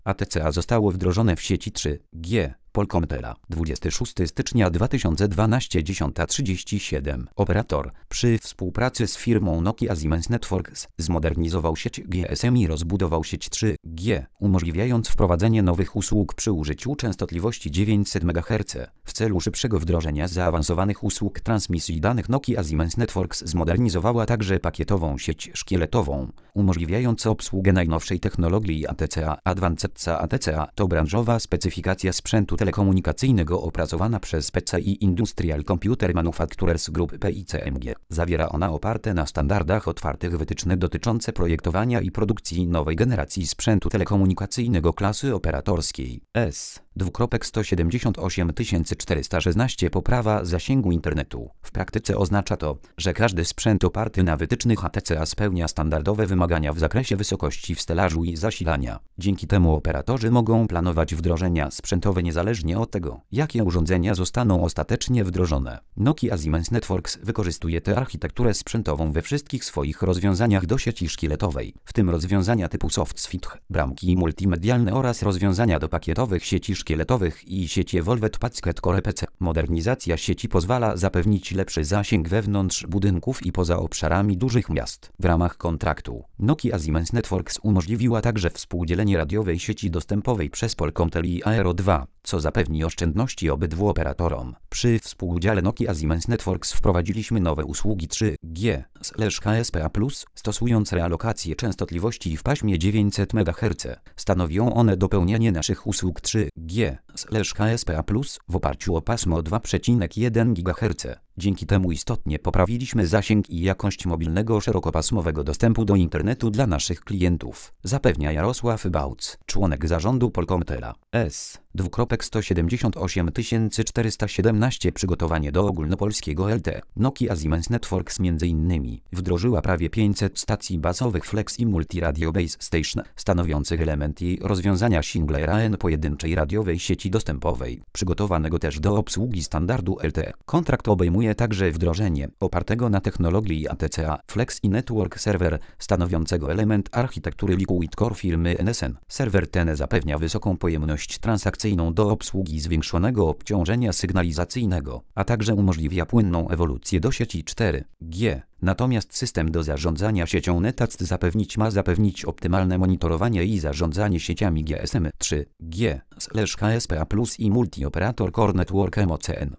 ATCA zostało wdrożone w sieci 3G Polkomtela 26 stycznia 2012 10:37. Operator przy współpracy z firmą Nokia Siemens Networks zmodernizował sieć GSM i rozbudował sieć 3G, umożliwiając wprowadzenie nowych usług przy użyciu częstotliwości 900 MHz. W celu szybszego wdrożenia zaawansowanych usług transmisji danych Nokia Siemens Networks zmodernizowała także pakietową sieć szkieletową, umożliwiając obsługę najnowszej technologii ATCA. Advanced ATCA to branżowa specyfikacja sprzętu telekomunikacyjnego opracowana przez PCI Industrial Computer Manufacturers Group PICMG. Zawiera ona oparte na standardach otwartych wytyczne dotyczące projektowania i produkcji nowej generacji sprzętu telekomunikacyjnego klasy operatorskiej S.178 poprawa zasięgu internetu. W praktyce oznacza to, że każdy sprzęt oparty na wytycznych ATCA spełnia standardowe wymagania w zakresie wysokości w stelażu i zasilania. Dzięki temu operatorzy mogą planować wdrożenia sprzętowe niezależnie od tego, jakie urządzenia zostaną ostatecznie wdrożone. Nokia Siemens Networks wykorzystuje tę architekturę sprzętową we wszystkich swoich rozwiązaniach do sieci szkieletowej, w tym rozwiązania typu SoftSwitch, bramki multimedialne oraz rozwiązania do pakietowych sieci szkieletowych i sieci Evolved Packet Core PC. Modernizacja sieci pozwala zapewnić lepszy zasięg wewnątrz budynków i poza obszarami dużych miast. W ramach kontraktu Nokia Siemens Networks umożliwiła także współdzielenie radiowej sieci dostępowej przez Polkomtel i Aero 2, co zapewni oszczędności obydwu operatorom. Przy współudziale Nokia Siemens Networks wprowadziliśmy nowe usługi 3G/KSPA+, stosując realokację częstotliwości w paśmie 900 MHz. Stanowią one dopełnienie naszych usług 3G/KSPA+, w oparciu o pasmo 2,1 GHz. Dzięki temu istotnie poprawiliśmy zasięg i jakość mobilnego szerokopasmowego dostępu do internetu dla naszych klientów, zapewnia Jarosław Bauc, członek zarządu Polkomtela. S.178 Przygotowanie do ogólnopolskiego LTE. Nokia Siemens Networks m.in. wdrożyła prawie 500 stacji bazowych Flex i Multi Radio Base Station, stanowiących element jej rozwiązania Single RAN pojedynczej radiowej sieci dostępowej, przygotowanego też do obsługi standardu LTE. Kontrakt obejmuje także wdrożenie, opartego na technologii ATCA, Flex i Network Server, stanowiącego element architektury Liquid Core firmy NSN. Serwer ten zapewnia wysoką pojemność transakcyjną do obsługi zwiększonego obciążenia sygnalizacyjnego, a także umożliwia płynną ewolucję do sieci 4G. Natomiast system do zarządzania siecią NetAct zapewnić optymalne monitorowanie i zarządzanie sieciami GSM 3G/KSPA+ i Multi-Operator Core Network MOCN.